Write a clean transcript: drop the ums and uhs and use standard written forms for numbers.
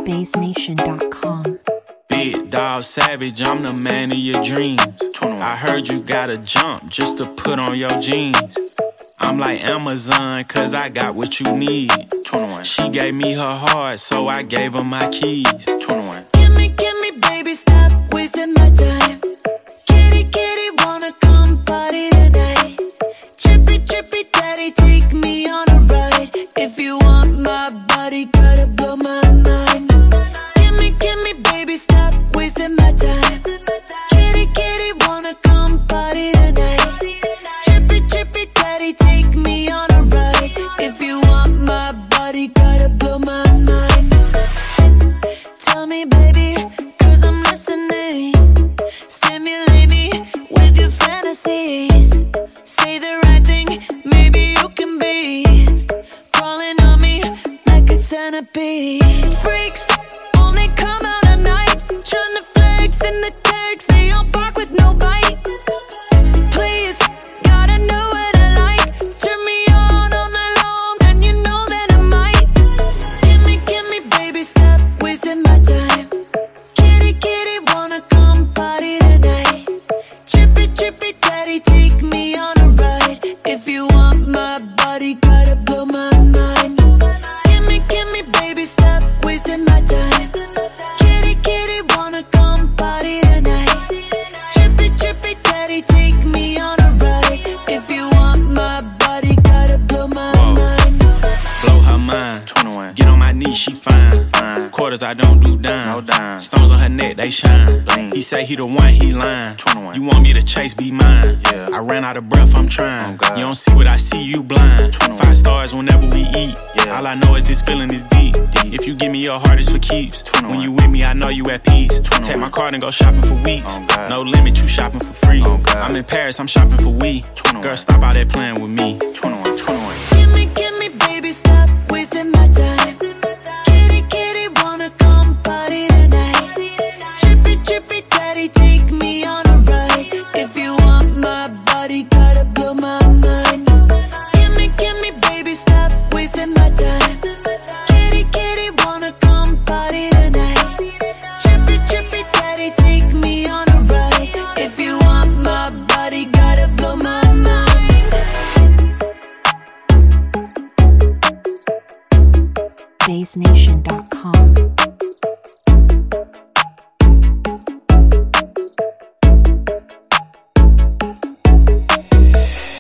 BaseNation.com. Big dog savage, I'm the man of your dreams. I heard you gotta jump just to put on your jeans. I'm like Amazon, cause I got what you need. 21. She gave me her heart, so I gave her my keys. 21. Give me, baby, stop wasting my time. Kitty, wanna come party tonight. Trippy, daddy, take me on a ride. If you want my body, gotta blow my mind. Give me, baby, stop wasting my time. Kitty, wanna come party tonight. Trippy, daddy, take me on a ride. If you want my body, gotta blow my mind. Tell me, baby, cause I'm listening. Stimulate me with your fantasies. Say the right thing, maybe you can be crawling on me like a centipede. Freaks only come out at night, tryna flex in the text. They all bark with no bite. Please, gotta know what I like. Turn me on all night long, and you know that I might. Give me, baby, stop wasting my time. Kitty, wanna come party tonight. Trippy, daddy, take me on a ride. If you want my body, gotta blow my mind. Give me, baby, stop wasting my time. Kitty, wanna come party tonight. Trippy, daddy, take me on a ride. If you want my body, gotta blow my mind. Blow her mind. 21. Get on my knees, she fine. Fine. Quarters, I don't do dime. No dime. Stones on her neck, they shine. Bling. He say he the one, he lying. 21. You want me to chase, be mine. Yeah. I ran out of breath, I'm trying. Oh, God. You don't see what I see, you blind. 21. 5 stars whenever we eat. Yeah. All I know is this feeling is deep. If you give me your heart, it's for keeps. 21. When you with me, I know you at peace. 21. Take my card and go shopping for weeks. Oh, God. No limit, you shopping for free. Oh, God. I'm in Paris, I'm shopping for we. 21. Girl, stop out there playing with me. 21. 21. Give me, baby, stop wasting my time. Kitty, wanna come party tonight. Trippy, daddy, take me on a ride. If you want my body, gotta blow my mind. Give me, baby, stop wasting my time. Kitty, wanna come party tonight. Trippy, daddy, take me on a ride. If you want my body, gotta blow my mind. BaseNation.com.